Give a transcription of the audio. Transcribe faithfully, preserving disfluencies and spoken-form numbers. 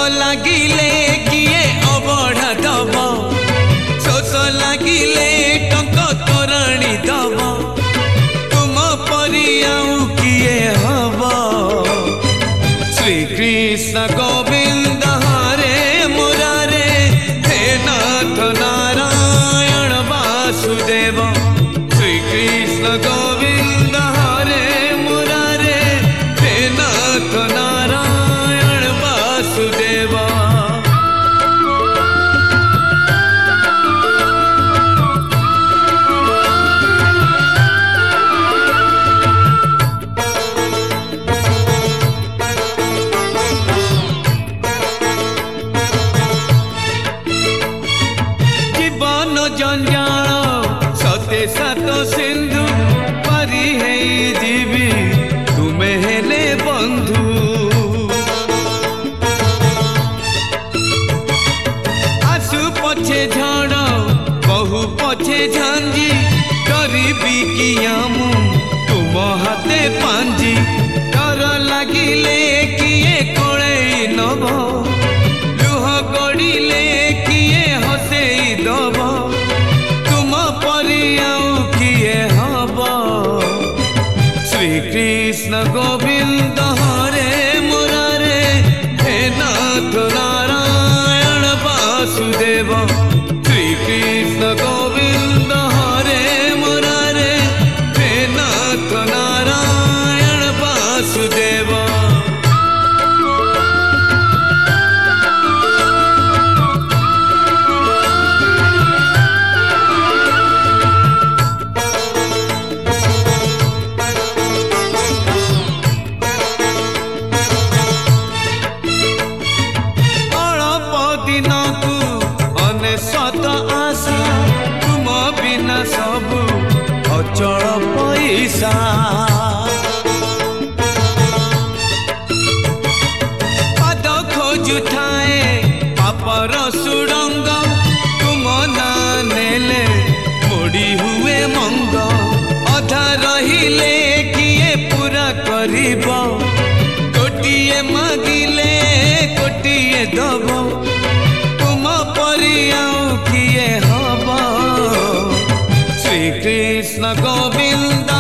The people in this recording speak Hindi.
लागिले किए अबढ़ा दब शोष लागिले टंक तोरणी दब तुम परी आउ किए हब श्रीकृष्ण गोविंद हरे मुरारे हे नाथ नारायण वासुदेव श्रीकृष्ण गोविंद हरे मुरारे हे नाथ नारायण वासुदेव। जीवन जंजाल सते सात सिंधु पारी है जीवी तुमे हेले बंधु आसु पछे झड़ बहु पछे झांझी गरीबी किया मु तुम हाथे पांजी डर लागिले किए कोड़े नभ लुह गड़िले किए हसेई दब तुम परी आउ किए हब श्रीकृष्ण गोविंद हरे मुरारे हे नाथ नारायण वासुदेव श्रीकृष्ण गोविंद हरे मुरारे हे नाथ नारायण वासुदेव। अनेशत आशा तुम बिना सबु अचल पैसा पाद खोजु थाए पापर सुरंग तुम ना नेले मोड़ी हुए मंग अधा रहिले किए पूरा करिब कोटिए मागिले कोटिए दब परी आउ किए हब श्रीकृष्ण गोविंद